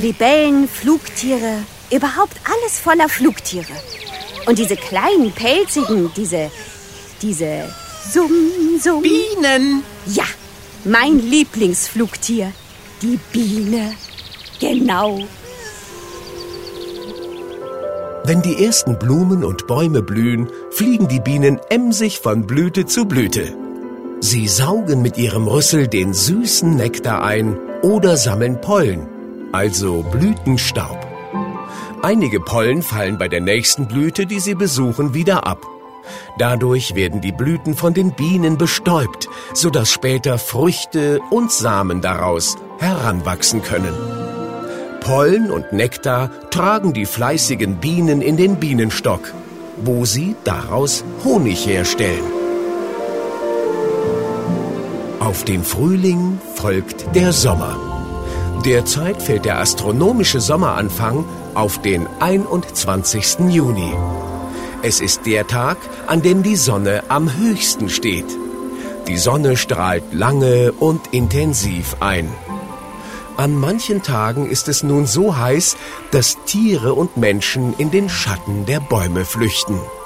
Libellen, Flugtiere, überhaupt alles voller Flugtiere. Und diese kleinen, pelzigen, diese Summ. Bienen! Ja, mein Lieblingsflugtier, die Biene. Genau. Wenn die ersten Blumen und Bäume blühen, fliegen die Bienen emsig von Blüte zu Blüte. Sie saugen mit ihrem Rüssel den süßen Nektar ein oder sammeln Pollen, also Blütenstaub. Einige Pollen fallen bei der nächsten Blüte, die sie besuchen, wieder ab. Dadurch werden die Blüten von den Bienen bestäubt, sodass später Früchte und Samen daraus heranwachsen können. Pollen und Nektar tragen die fleißigen Bienen in den Bienenstock, wo sie daraus Honig herstellen. Auf den Frühling folgt der Sommer. Derzeit fällt der astronomische Sommeranfang auf den 21. Juni. Es ist der Tag, an dem die Sonne am höchsten steht. Die Sonne strahlt lange und intensiv ein. An manchen Tagen ist es nun so heiß, dass Tiere und Menschen in den Schatten der Bäume flüchten.